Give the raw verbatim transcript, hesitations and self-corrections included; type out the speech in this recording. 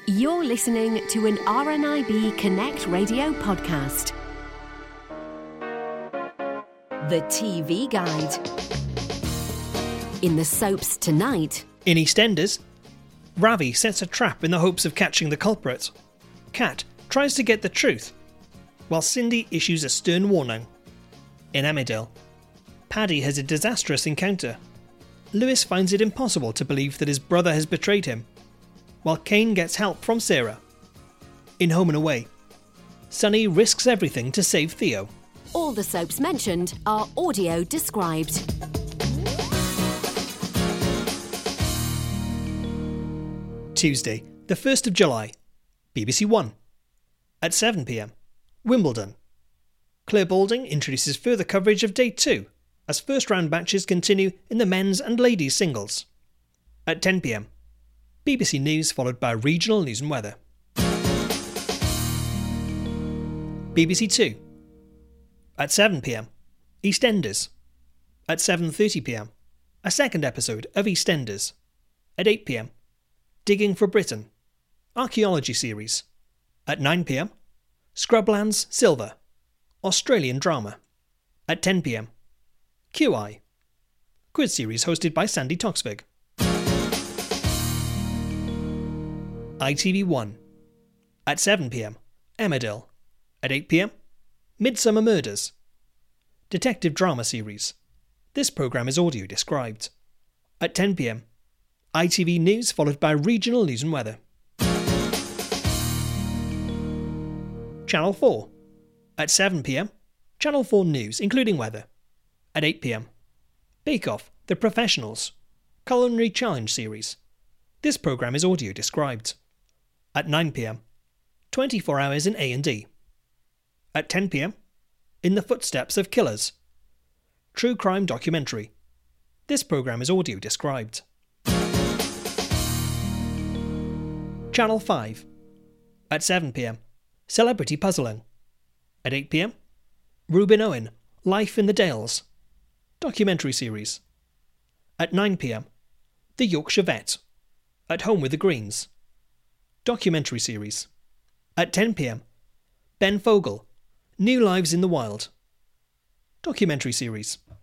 You're listening to an R N I B Connect radio podcast. The T V Guide. In the soaps tonight. In EastEnders, Ravi sets a trap in the hopes of catching the culprit. Kat tries to get the truth, while Cindy issues a stern warning. In Emmerdale, Paddy has a disastrous encounter. Lewis finds it impossible to believe that his brother has betrayed him, while Kane gets help from Sarah. In Home and Away, Sunny risks everything to save Theo. All the soaps mentioned are audio described. Tuesday, the first of July, B B C One. At seven p m, Wimbledon. Claire Balding introduces further coverage of Day two, as first round matches continue in the men's and ladies' singles. At ten p m, B B C News followed by regional news and weather. B B C Two. At seven p m, EastEnders. At seven thirty p m, a second episode of EastEnders. At eight p m, Digging for Britain, archaeology series. At nine p m, Scrublands Silver, Australian drama. At ten p m, Q I, quiz series hosted by Sandy Toksvig. I T V One. At seven p m, Emmerdale. At eight p m, Midsummer Murders, detective drama series. This programme is audio described. At ten p m, I T V News followed by regional news and weather. Channel four. At seven p m, Channel four News, including weather. At eight p m, Bake Off, The Professionals, Culinary Challenge series. This programme is audio described. At nine p m, twenty-four hours in A and E. At ten p m, In the Footsteps of Killers, true crime documentary. This programme is audio described. Channel five. At seven p m, Celebrity Puzzling. At eight p m, Reuben Owen, Life in the Dales, documentary series. At nine p m, The Yorkshire Vet, At Home with the Greens, documentary series. At ten p m, Ben Fogle, New Lives in the Wild, documentary series.